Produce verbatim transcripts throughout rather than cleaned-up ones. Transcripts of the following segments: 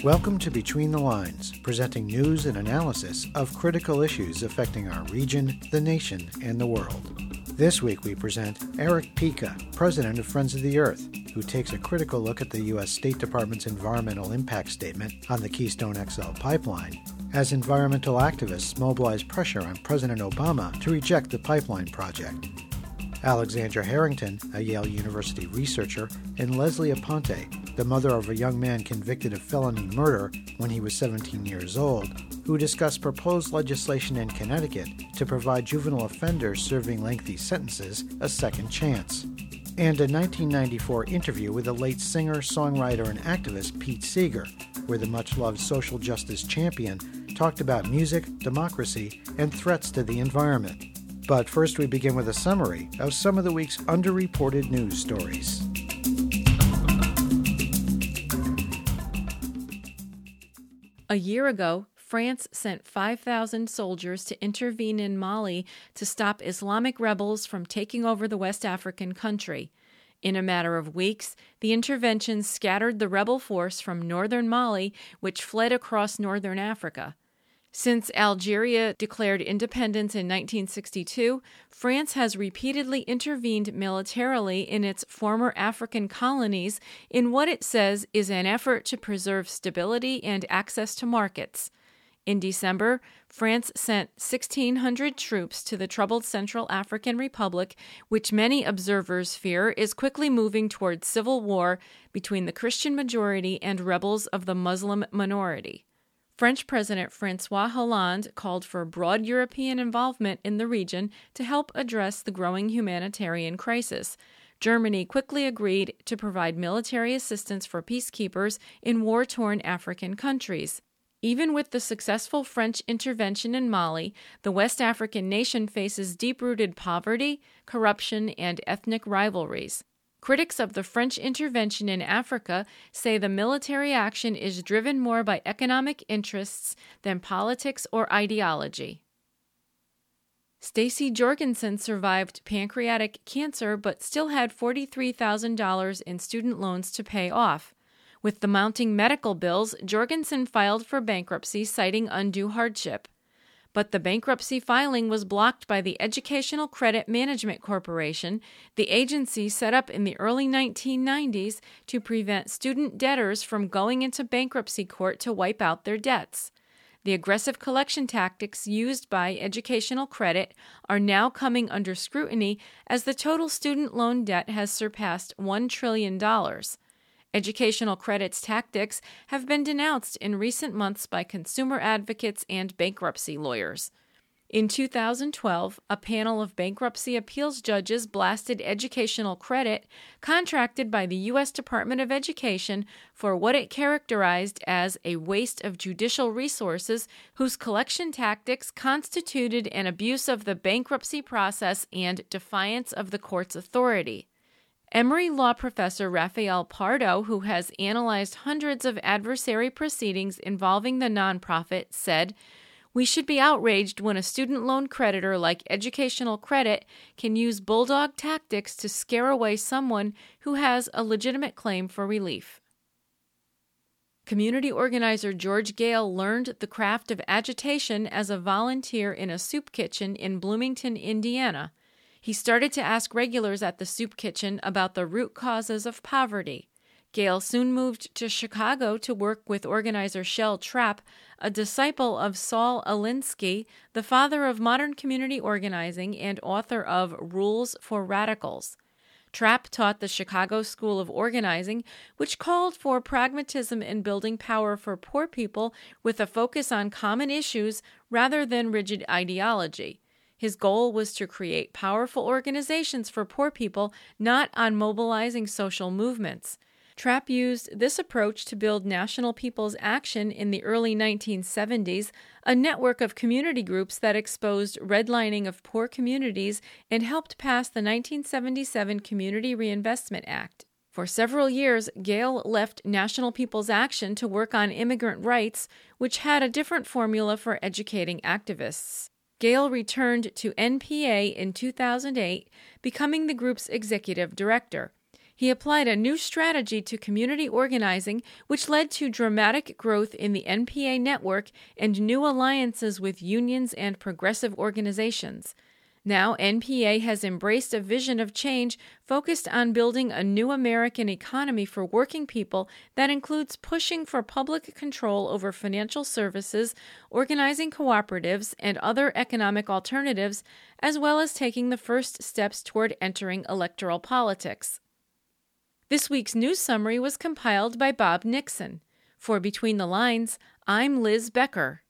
Welcome to Between the Lines, presenting news and analysis of critical issues affecting our region, the nation, and the world. This week we present Eric Pica, president of Friends of the Earth, who takes a critical look at the U S State Department's environmental impact statement on the Keystone X L pipeline, as environmental activists mobilize pressure on President Obama to reject the pipeline project. Alexandra Harrington, a Yale University researcher, and Leslie Aponte, the mother of a young man convicted of felony murder when he was seventeen years old, who discuss proposed legislation in Connecticut to provide juvenile offenders serving lengthy sentences a second chance. And a nineteen ninety-four interview with the late singer, songwriter, and activist Pete Seeger, where the much-loved social justice champion talked about music, democracy, and threats to the environment. But first we begin with a summary of some of the week's underreported news stories. A year ago, France sent five thousand soldiers to intervene in Mali to stop Islamic rebels from taking over the West African country. In a matter of weeks, the intervention scattered the rebel force from northern Mali, which fled across northern Africa. Since Algeria declared independence in nineteen sixty-two, France has repeatedly intervened militarily in its former African colonies in what it says is an effort to preserve stability and access to markets. In December, France sent sixteen hundred troops to the troubled Central African Republic, which many observers fear is quickly moving towards civil war between the Christian majority and rebels of the Muslim minority. French President François Hollande called for broad European involvement in the region to help address the growing humanitarian crisis. Germany quickly agreed to provide military assistance for peacekeepers in war-torn African countries. Even with the successful French intervention in Mali, the West African nation faces deep-rooted poverty, corruption, and ethnic rivalries. Critics of the French intervention in Africa say the military action is driven more by economic interests than politics or ideology. Stacy Jorgensen survived pancreatic cancer but still had forty-three thousand dollars in student loans to pay off. With the mounting medical bills, Jorgensen filed for bankruptcy, citing undue hardship. But the bankruptcy filing was blocked by the Educational Credit Management Corporation, the agency set up in the early nineteen nineties to prevent student debtors from going into bankruptcy court to wipe out their debts. The aggressive collection tactics used by Educational Credit are now coming under scrutiny as the total student loan debt has surpassed one trillion dollars. Educational Credit's tactics have been denounced in recent months by consumer advocates and bankruptcy lawyers. In two thousand twelve, a panel of bankruptcy appeals judges blasted Educational Credit, contracted by the U S Department of Education, for what it characterized as a waste of judicial resources whose collection tactics constituted an abuse of the bankruptcy process and defiance of the court's authority. Emory law professor Rafael Pardo, who has analyzed hundreds of adversary proceedings involving the nonprofit, said, "We should be outraged when a student loan creditor like Educational Credit can use bulldog tactics to scare away someone who has a legitimate claim for relief." Community organizer George Gale learned the craft of agitation as a volunteer in a soup kitchen in Bloomington, Indiana. He started to ask regulars at the soup kitchen about the root causes of poverty. Gale soon moved to Chicago to work with organizer Shel Trapp, a disciple of Saul Alinsky, the father of modern community organizing and author of Rules for Radicals. Trapp taught the Chicago School of Organizing, which called for pragmatism in building power for poor people with a focus on common issues rather than rigid ideology. His goal was to create powerful organizations for poor people, not on mobilizing social movements. Trapp used this approach to build National People's Action in the early nineteen seventies, a network of community groups that exposed redlining of poor communities and helped pass the nineteen seventy-seven Community Reinvestment Act. For several years, Gale left National People's Action to work on immigrant rights, which had a different formula for educating activists. Gale returned to N P A in two thousand eight, becoming the group's executive director. He applied a new strategy to community organizing, which led to dramatic growth in the N P A network and new alliances with unions and progressive organizations. Now, N P A has embraced a vision of change focused on building a new American economy for working people that includes pushing for public control over financial services, organizing cooperatives, and other economic alternatives, as well as taking the first steps toward entering electoral politics. This week's news summary was compiled by Bob Nixon. For Between the Lines, I'm Liz Becker.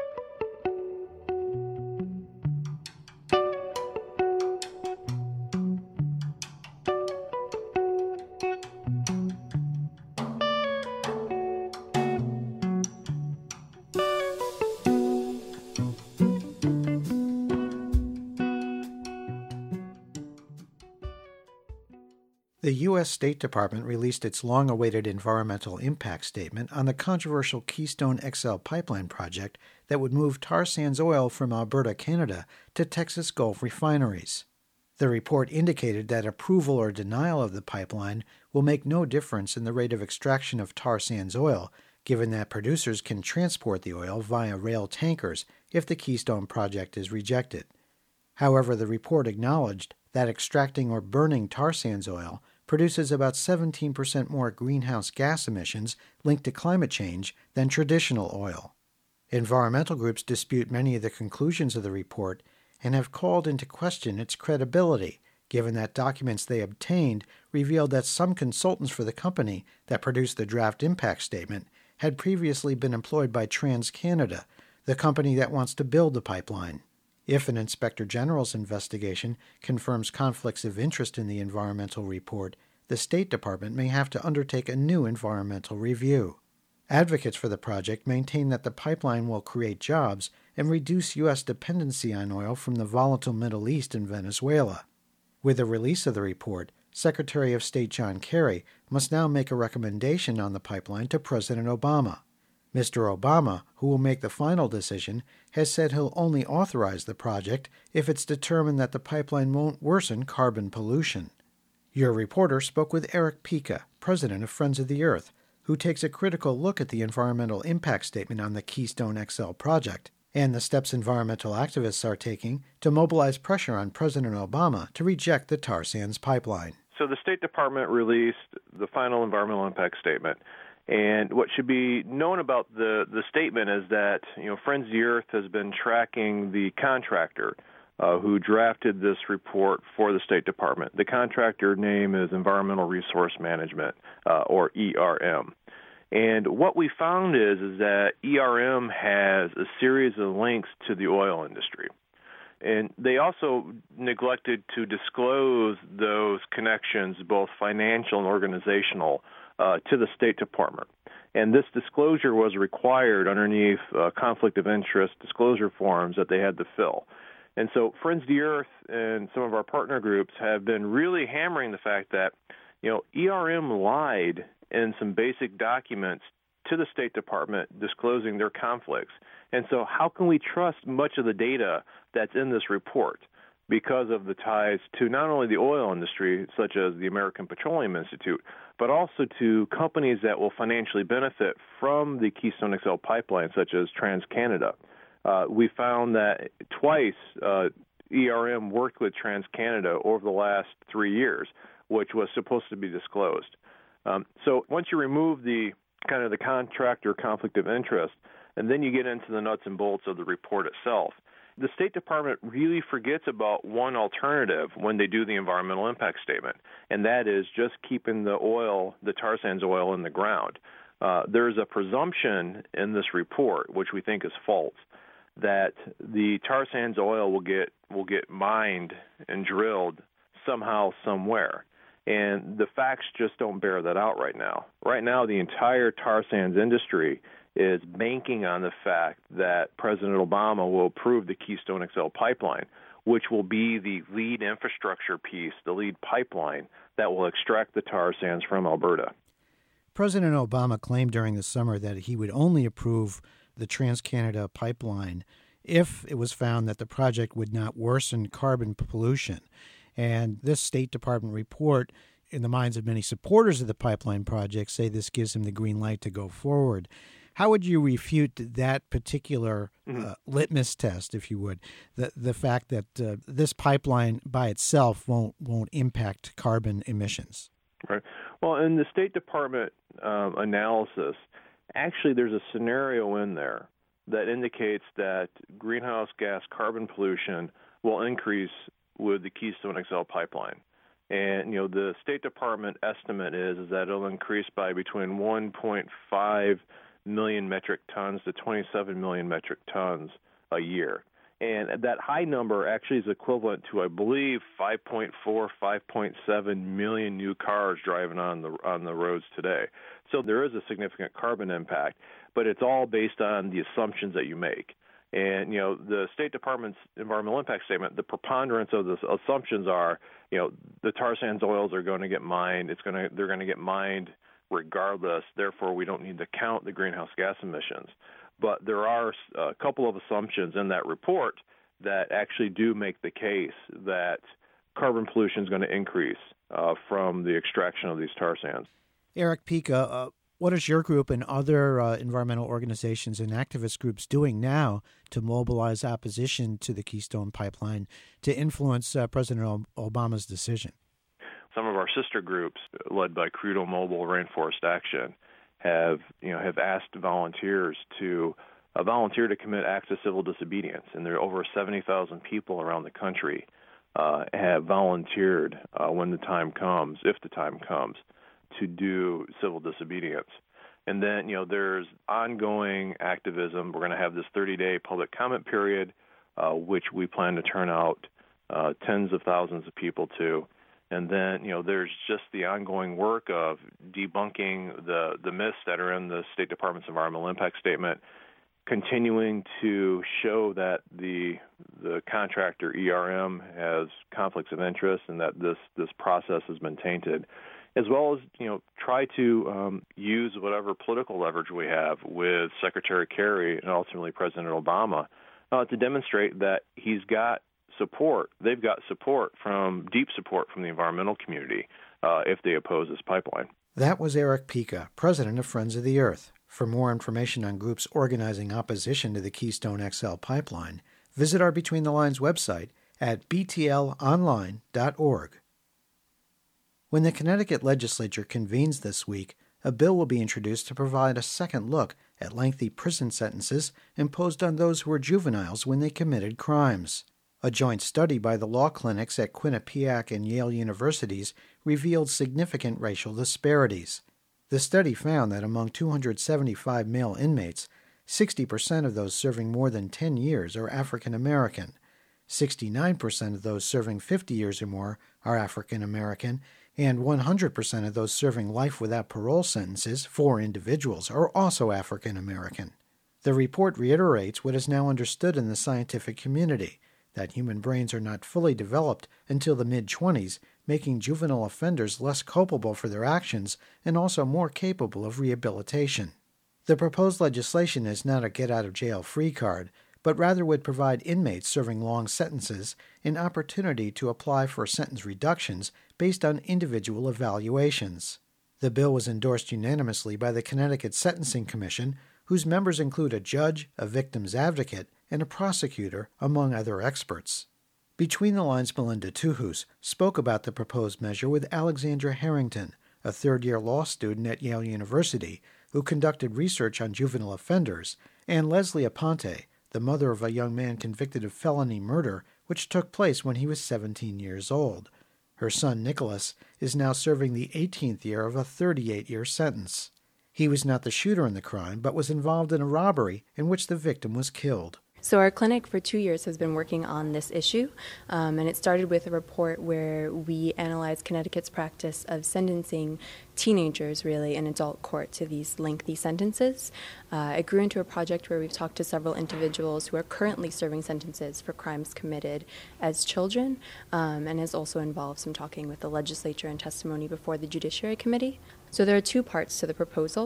The U S State Department released its long-awaited environmental impact statement on the controversial Keystone X L pipeline project that would move tar sands oil from Alberta, Canada, to Texas Gulf refineries. The report indicated that approval or denial of the pipeline will make no difference in the rate of extraction of tar sands oil, given that producers can transport the oil via rail tankers if the Keystone project is rejected. However, the report acknowledged that extracting or burning tar sands oil produces about seventeen percent more greenhouse gas emissions linked to climate change than traditional oil. Environmental groups dispute many of the conclusions of the report and have called into question its credibility, given that documents they obtained revealed that some consultants for the company that produced the draft impact statement had previously been employed by TransCanada, the company that wants to build the pipeline. If an Inspector General's investigation confirms conflicts of interest in the environmental report, the State Department may have to undertake a new environmental review. Advocates for the project maintain that the pipeline will create jobs and reduce U S dependency on oil from the volatile Middle East and Venezuela. With the release of the report, Secretary of State John Kerry must now make a recommendation on the pipeline to President Obama. Mister Obama, who will make the final decision, has said he'll only authorize the project if it's determined that the pipeline won't worsen carbon pollution. Your reporter spoke with Eric Pica, president of Friends of the Earth, who takes a critical look at the environmental impact statement on the Keystone X L project and the steps environmental activists are taking to mobilize pressure on President Obama to reject the tar sands pipeline. So the State Department released the final environmental impact statement. And what should be known about the, the statement is that, you know, Friends of the Earth has been tracking the contractor uh, who drafted this report for the State Department. The contractor name is Environmental Resource Management, uh, or E R M. And what we found is, is that E R M has a series of links to the oil industry. And they also neglected to disclose those connections, both financial and organizational, Uh, to the State Department. And this disclosure was required underneath uh, conflict of interest disclosure forms that they had to fill. And so Friends of the Earth and some of our partner groups have been really hammering the fact that, you know, E R M lied in some basic documents to the State Department disclosing their conflicts. And so how can we trust much of the data that's in this report? Because of the ties to not only the oil industry, such as the American Petroleum Institute, but also to companies that will financially benefit from the Keystone X L pipeline, such as TransCanada. Uh, we found that twice uh, E R M worked with TransCanada over the last three years, which was supposed to be disclosed. Um, so once you remove the kind of the contractor conflict of interest, and then you get into the nuts and bolts of the report itself, the State Department really forgets about one alternative when they do the environmental impact statement, and that is just keeping the oil, the tar sands oil, in the ground. Uh, there's a presumption in this report, which we think is false, that the tar sands oil will get will get mined and drilled somehow, somewhere. And the facts just don't bear that out right now. Right now, the entire tar sands industry is banking on the fact that President Obama will approve the Keystone X L pipeline, which will be the lead infrastructure piece, the lead pipeline that will extract the tar sands from Alberta. President Obama claimed during the summer that he would only approve the TransCanada pipeline if it was found that the project would not worsen carbon pollution. And this State Department report in the minds of many supporters of the pipeline project, say this gives him the green light to go forward. How would you refute that particular mm-hmm. uh, litmus test, if you would, the the fact that uh, this pipeline by itself won't won't impact carbon emissions? Right. Well, in the State Department um, analysis, actually there's a scenario in there that indicates that greenhouse gas carbon pollution will increase with the Keystone X L pipeline. And, you know, the State Department estimate is, is that it'll increase by between one point five million metric tons to twenty-seven million metric tons a year. And that high number actually is equivalent to, I believe, five point four, five point seven million new cars driving on the on the roads today. So there is a significant carbon impact, but it's all based on the assumptions that you make. And, you know, the State Department's environmental impact statement, the preponderance of the assumptions are, you know, the tar sands oils are going to get mined. It's going to they're going to get mined regardless. Therefore, we don't need to count the greenhouse gas emissions. But there are a couple of assumptions in that report that actually do make the case that carbon pollution is going to increase uh, from the extraction of these tar sands. Eric Pica, uh, what is your group and other uh, environmental organizations and activist groups doing now to mobilize opposition to the Keystone Pipeline to influence uh, President Obama's decision? Some of our sister groups, led by Credo Mobile Rainforest Action, have you know have asked volunteers to uh, volunteer to commit acts of civil disobedience, and there are over seventy thousand people around the country uh, have volunteered uh, when the time comes, if the time comes, to do civil disobedience. And then you know there's ongoing activism. We're going to have this thirty-day public comment period, uh, which we plan to turn out uh, tens of thousands of people to. And then, you know, there's just the ongoing work of debunking the, the myths that are in the State Department's environmental impact statement, continuing to show that the the contractor E R M has conflicts of interest and that this, this process has been tainted, as well as, you know, try to um, use whatever political leverage we have with Secretary Kerry and ultimately President Obama uh, to demonstrate that he's got support. They've got support from, deep support from the environmental community uh, if they oppose this pipeline. That was Eric Pica, president of Friends of the Earth. For more information on groups organizing opposition to the Keystone X L pipeline, visit our Between the Lines website at b t l online dot org. When the Connecticut legislature convenes this week, a bill will be introduced to provide a second look at lengthy prison sentences imposed on those who were juveniles when they committed crimes. A joint study by the law clinics at Quinnipiac and Yale universities revealed significant racial disparities. The study found that among two hundred seventy-five male inmates, sixty percent of those serving more than ten years are African American, sixty-nine percent of those serving fifty years or more are African American, and one hundred percent of those serving life without parole sentences for individuals are also African American. The report reiterates what is now understood in the scientific community, that human brains are not fully developed until the mid-twenties, making juvenile offenders less culpable for their actions and also more capable of rehabilitation. The proposed legislation is not a get-out-of-jail-free card, but rather would provide inmates serving long sentences an opportunity to apply for sentence reductions based on individual evaluations. The bill was endorsed unanimously by the Connecticut Sentencing Commission, whose members include a judge, a victim's advocate, and a prosecutor, among other experts. Between the Lines' Melinda Tuhus spoke about the proposed measure with Alexandra Harrington, a third-year law student at Yale University who conducted research on juvenile offenders, and Leslie Aponte, the mother of a young man convicted of felony murder which took place when he was seventeen years old. Her son, Nicholas, is now serving the eighteenth year of a thirty-eight-year sentence. He was not the shooter in the crime, but was involved in a robbery in which the victim was killed. So our clinic for two years has been working on this issue, um, and it started with a report where we analyzed Connecticut's practice of sentencing teenagers, really, in adult court to these lengthy sentences. Uh, it grew into a project where we've talked to several individuals who are currently serving sentences for crimes committed as children, um, and has also involved some talking with the legislature and testimony before the Judiciary Committee. So there are two parts to the proposal.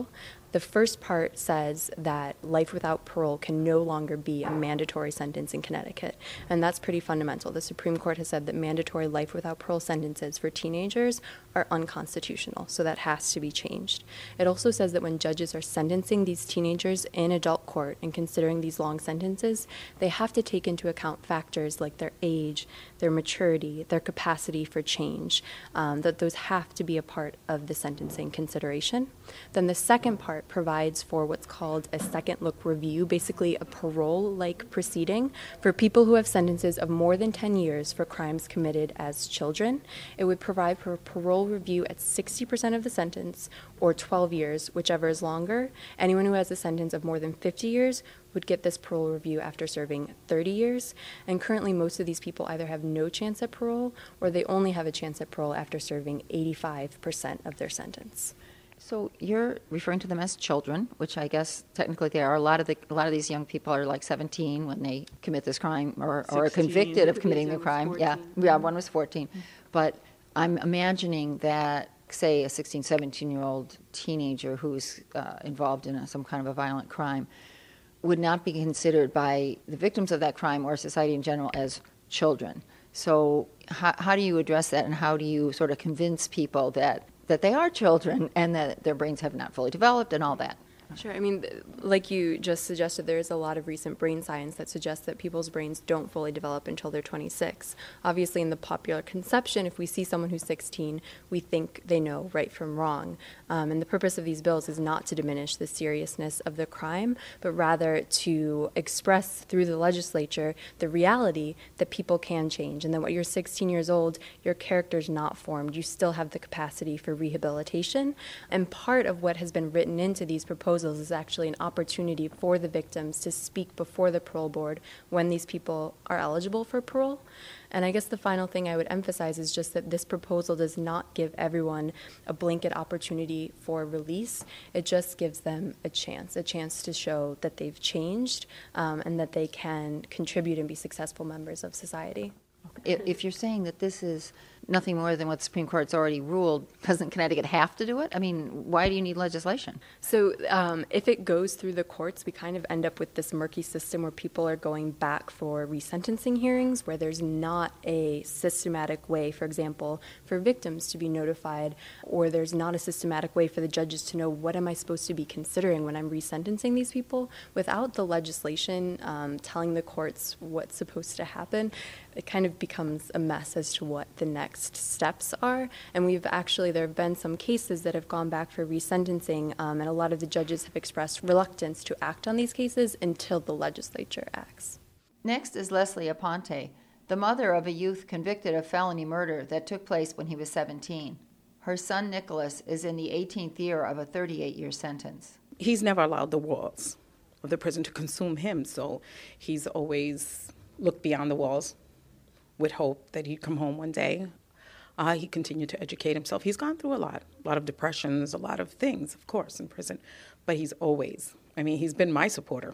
The first part says that life without parole can no longer be a mandatory sentence in Connecticut, and that's pretty fundamental. The Supreme Court has said that mandatory life without parole sentences for teenagers are unconstitutional, so that has to be changed. It also says that when judges are sentencing these teenagers in adult court and considering these long sentences, they have to take into account factors like their age, their maturity, their capacity for change, um, that those have to be a part of the sentencing consideration. Then the second part provides for what's called a second look review, basically a parole-like proceeding for people who have sentences of more than ten years for crimes committed as children. It would provide for a parole review at sixty percent of the sentence or twelve years, whichever is longer. Anyone who has a sentence of more than fifty years would get this parole review after serving thirty years. And currently most of these people either have no chance at parole or they only have a chance at parole after serving eighty-five percent of their sentence. So you're referring to them as children, which I guess technically they are. A lot of the a lot of these young people are like seventeen when they commit this crime or, or are convicted of committing the crime. Yeah, yeah, one was fourteen. Mm-hmm. But I'm imagining that, say, a sixteen, seventeen-year-old teenager who's uh, involved in a, some kind of a violent crime would not be considered by the victims of that crime or society in general as children. So how, how do you address that, and how do you sort of convince people that that they are children and that their brains have not fully developed and all that? Sure. I mean, like you just suggested, there is a lot of recent brain science that suggests that people's brains don't fully develop until they're twenty-six. Obviously, in the popular conception, if we see someone who's sixteen, we think they know right from wrong. Um, and the purpose of these bills is not to diminish the seriousness of the crime, but rather to express through the legislature the reality that people can change, and that when you're sixteen years old, your character's not formed. You still have the capacity for rehabilitation. And part of what has been written into these proposals is actually an opportunity for the victims to speak before the parole board when these people are eligible for parole. And I guess the final thing I would emphasize is just that this proposal does not give everyone a blanket opportunity for release. It just gives them a chance, a chance to show that they've changed um, and that they can contribute and be successful members of society. If you're saying that this is nothing more than what the Supreme Court's already ruled, doesn't Connecticut have to do it? I mean, why do you need legislation? So um, if it goes through the courts, we kind of end up with this murky system where people are going back for resentencing hearings where there's not a systematic way, for example, for victims to be notified, or there's not a systematic way for the judges to know what am I supposed to be considering when I'm resentencing these people. Without the legislation um, telling the courts what's supposed to happen, it kind of becomes a mess as to what the next steps are. And we've actually, there have been some cases that have gone back for resentencing, um, and a lot of the judges have expressed reluctance to act on these cases until the legislature acts. Next is Leslie Aponte, the mother of a youth convicted of felony murder that took place when he was seventeen. Her son, Nicholas, is in the eighteenth year of a thirty-eight-year sentence. He's never allowed the walls of the prison to consume him, so he's always looked beyond the walls with hope that he'd come home one day. Uh, he continued to educate himself. He's gone through a lot, a lot of depressions, a lot of things, of course, in prison. But he's always, I mean, he's been my supporter,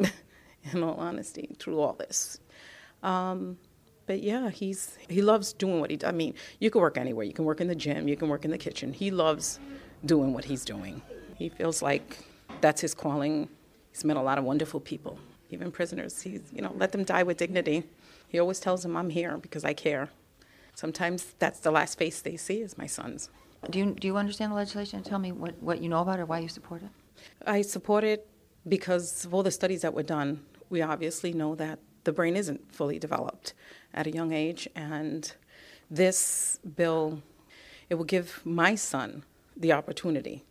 in all honesty, through all this. Um, but yeah, he's he loves doing what he does. I mean, you can work anywhere. You can work in the gym. You can work in the kitchen. He loves doing what he's doing. He feels like that's his calling. He's met a lot of wonderful people, even prisoners. He's, you know, let them die with dignity. He always tells them, I'm here because I care. Sometimes that's the last face they see is my son's. Do you do you understand the legislation? Tell me what, what you know about it or why you support it. I support it because of all the studies that were done. We obviously know that the brain isn't fully developed at a young age. And this bill, it will give my son the opportunity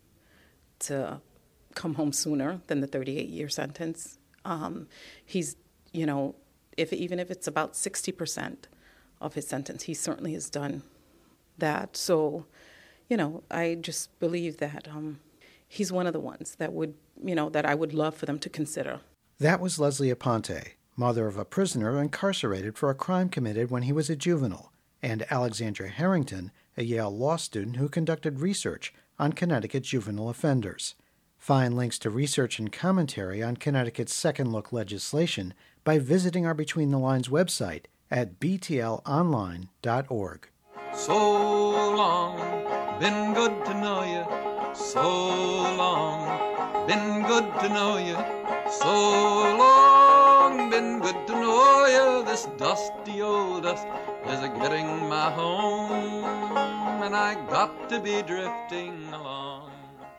to come home sooner than the thirty-eight-year sentence. Um, he's, you know, if even if it's about sixty percent of his sentence, he certainly has done that. So, you know, I just believe that um, he's one of the ones that would, you know, that I would love for them to consider. That was Leslie Aponte, mother of a prisoner incarcerated for a crime committed when he was a juvenile, and Alexandra Harrington, a Yale law student who conducted research on Connecticut juvenile offenders. Find links to research and commentary on Connecticut's Second Look legislation by visiting our Between the Lines website at b t l online dot org. So long, been good to know you. So long, been good to know you. So long, been good to know you. This dusty old dust is a-getting my home, and I got to be drifting along.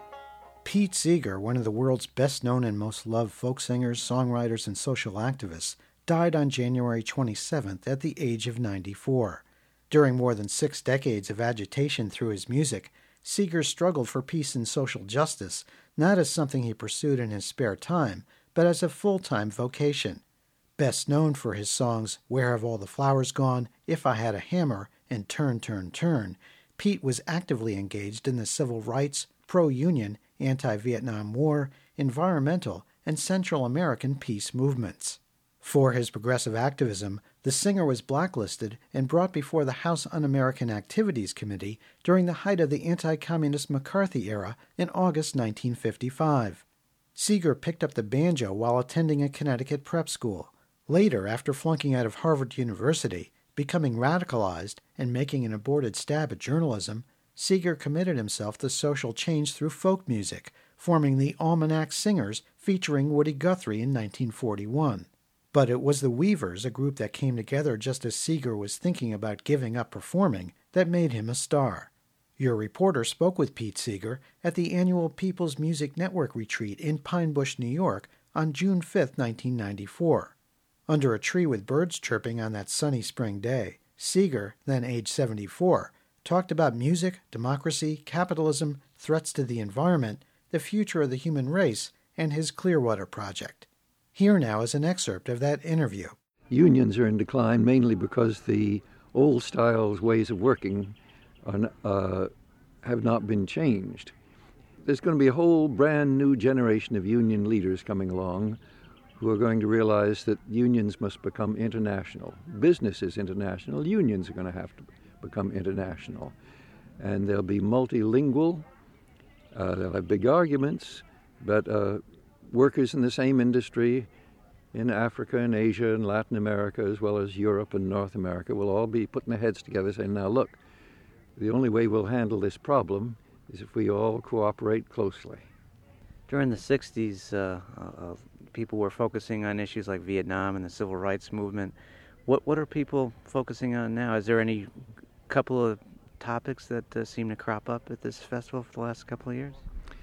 Pete Seeger, one of the world's best-known and most loved folk singers, songwriters, and social activists, died on January twenty-seventh at the age of ninety-four. During more than six decades of agitation through his music, Seeger struggled for peace and social justice, not as something he pursued in his spare time, but as a full-time vocation. Best known for his songs Where Have All the Flowers Gone, If I Had a Hammer, and Turn, Turn, Turn, Pete was actively engaged in the civil rights, pro-union, anti-Vietnam War, environmental, and Central American peace movements. For his progressive activism, the singer was blacklisted and brought before the House Un-American Activities Committee during the height of the anti-communist McCarthy era in August nineteen fifty-five. Seeger picked up the banjo while attending a Connecticut prep school. Later, after flunking out of Harvard University, becoming radicalized, and making an aborted stab at journalism, Seeger committed himself to social change through folk music, forming the Almanac Singers featuring Woody Guthrie in nineteen forty-one. But it was the Weavers, a group that came together just as Seeger was thinking about giving up performing, that made him a star. Your reporter spoke with Pete Seeger at the annual People's Music Network retreat in Pine Bush, New York, on June fifth, nineteen ninety-four. Under a tree with birds chirping on that sunny spring day, Seeger, then age seventy-four, talked about music, democracy, capitalism, threats to the environment, the future of the human race, and his Clearwater Project. Here now is an excerpt of that interview. Unions are in decline mainly because the old styles, ways of working are, uh, have not been changed. There's going to be a whole brand new generation of union leaders coming along who are going to realize that unions must become international. Business is international. Unions are going to have to become international. And they'll be multilingual. Uh, they'll have big arguments, but uh, workers in the same industry in Africa and Asia and Latin America, as well as Europe and North America, will all be putting their heads together saying, now look, the only way we'll handle this problem is if we all cooperate closely. During the sixties, uh, uh, people were focusing on issues like Vietnam and the civil rights movement. What what are people focusing on now? Is there any couple of topics that uh, seem to crop up at this festival for the last couple of years?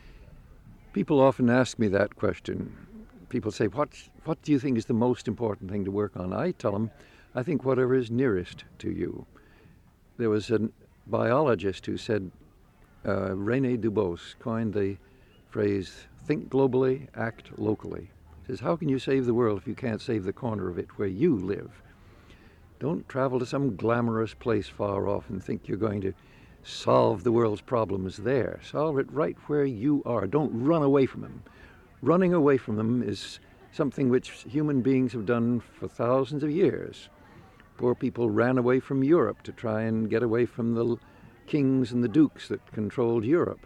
People often ask me that question. People say, what, what do you think is the most important thing to work on? I tell them, I think whatever is nearest to you. There was a biologist who said, uh, René Dubos coined the phrase, think globally, act locally. He says, how can you save the world if you can't save the corner of it where you live? Don't travel to some glamorous place far off and think you're going to solve the world's problems there. Solve it right where you are. Don't run away from them. Running away from them is something which human beings have done for thousands of years. Poor people ran away from Europe to try and get away from the kings and the dukes that controlled Europe.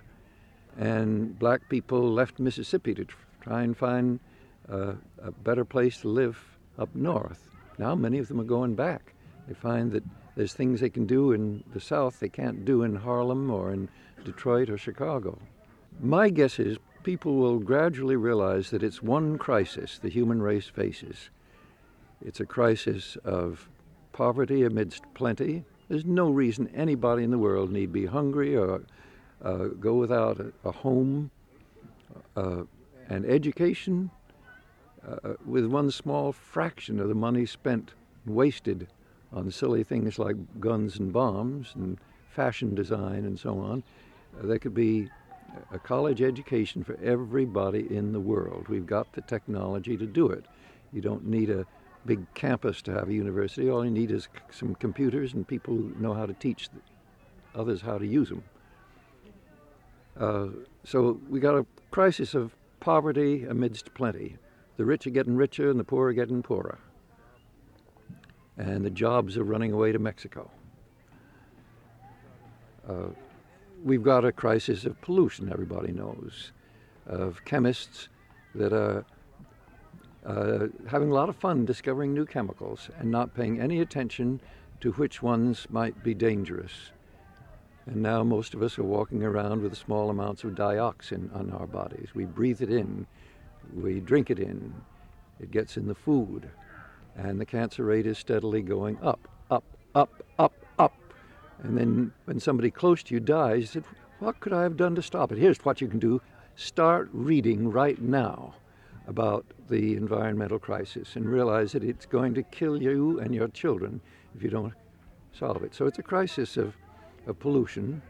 And black people left Mississippi to try and find uh, a better place to live up north. Now many of them are going back. They find that there's things they can do in the South they can't do in Harlem or in Detroit or Chicago. My guess is people will gradually realize that it's one crisis the human race faces. It's a crisis of poverty amidst plenty. There's no reason anybody in the world need be hungry or uh, go without a, a home. Uh, and education, uh, with one small fraction of the money spent, wasted on silly things like guns and bombs and fashion design and so on, uh, there could be a college education for everybody in the world. We've got the technology to do it. You don't need a big campus to have a university. All you need is some computers and people who know how to teach others how to use them. Uh, so we got a crisis of poverty amidst plenty. The rich are getting richer and the poor are getting poorer. And the jobs are running away to Mexico. Uh, we've got a crisis of pollution, everybody knows, of chemists that are uh, having a lot of fun discovering new chemicals and not paying any attention to which ones might be dangerous. And now most of us are walking around with small amounts of dioxin on our bodies. We breathe it in, we drink it in, it gets in the food, and the cancer rate is steadily going up, up, up, up, up. And then when somebody close to you dies, you said, what could I have done to stop it? Here's what you can do. Start reading right now about the environmental crisis and realize that it's going to kill you and your children if you don't solve it. So it's a crisis of, of pollution.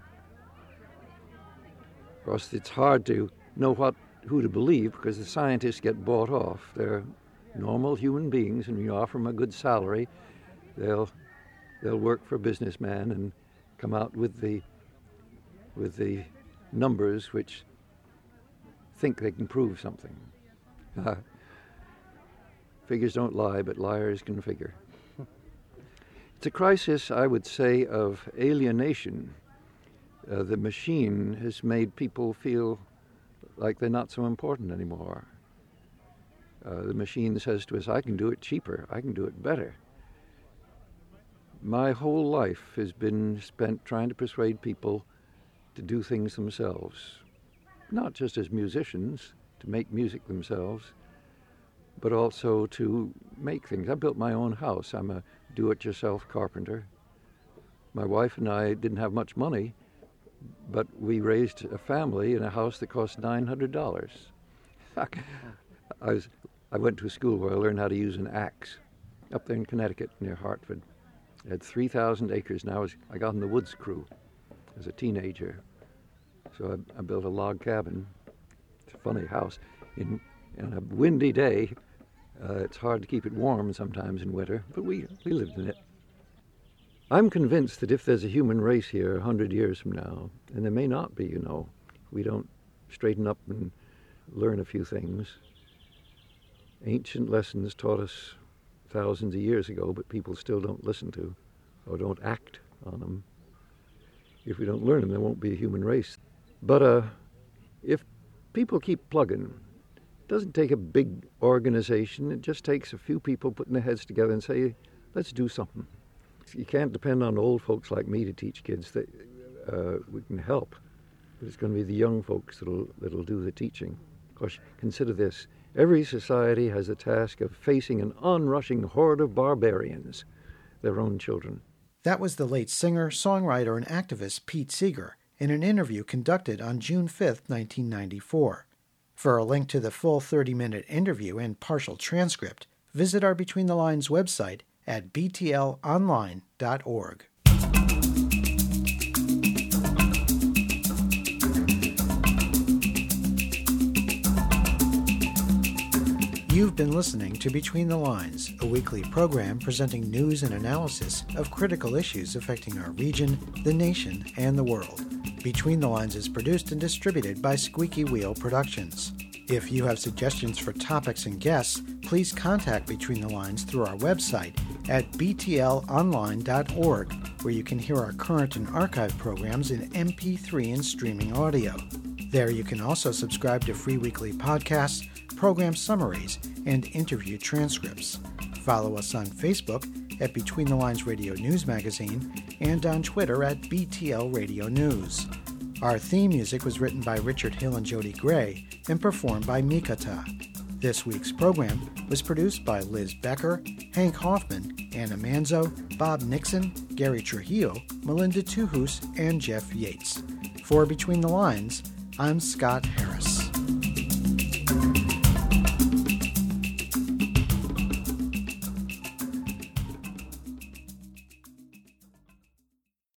Of course, it's hard to know what who to believe because the scientists get bought off. They're normal human beings, and you offer them a good salary, they'll they'll work for a businessman and come out with the with the numbers which think they can prove something. Uh, figures don't lie, but liars can figure. It's a crisis, I would say, of alienation. Uh, the machine has made people feel like they're not so important anymore. Uh, the machine says to us, I can do it cheaper, I can do it better. My whole life has been spent trying to persuade people to do things themselves, not just as musicians, to make music themselves, but also to make things. I built my own house. I'm a do-it-yourself carpenter. My wife and I didn't have much money, but we raised a family in a house that cost nine hundred dollars. I was, I went to a school where I learned how to use an axe up there in Connecticut near Hartford. I had three thousand acres, and I, was, I got in the woods crew as a teenager. So I, I built a log cabin. It's a funny house. In, in a windy day, uh, it's hard to keep it warm sometimes in winter, but we, we lived in it. I'm convinced that if there's a human race here a hundred years from now, and there may not be, you know, we don't straighten up and learn a few things. Ancient lessons taught us thousands of years ago, but people still don't listen to or don't act on them. If we don't learn them, there won't be a human race. But uh, if people keep plugging, it doesn't take a big organization. It just takes a few people putting their heads together and say, let's do something. You can't depend on old folks like me to teach kids. That uh, we can help, but it's going to be the young folks that'll, that'll do the teaching. Of course, consider this. Every society has the task of facing an onrushing horde of barbarians, their own children. That was the late singer, songwriter, and activist Pete Seeger in an interview conducted on June fifth, nineteen ninety-four. For a link to the full thirty-minute interview and partial transcript, visit our Between the Lines website at b t l online dot org. You've been listening to Between the Lines, a weekly program presenting news and analysis of critical issues affecting our region, the nation, and the world. Between the Lines is produced and distributed by Squeaky Wheel Productions. If you have suggestions for topics and guests, please contact Between the Lines through our website at b t l online dot org, where you can hear our current and archive programs in M P three and streaming audio. There you can also subscribe to free weekly podcasts, program summaries, and interview transcripts. Follow us on Facebook at Between the Lines Radio News Magazine and on Twitter at B T L Radio News. Our theme music was written by Richard Hill and Jody Gray and performed by Mikata. This week's program was produced by Liz Becker, Hank Hoffman, Anna Manzo, Bob Nixon, Gary Trujillo, Melinda Tuhus, and Jeff Yates. For Between the Lines, I'm Scott Harris.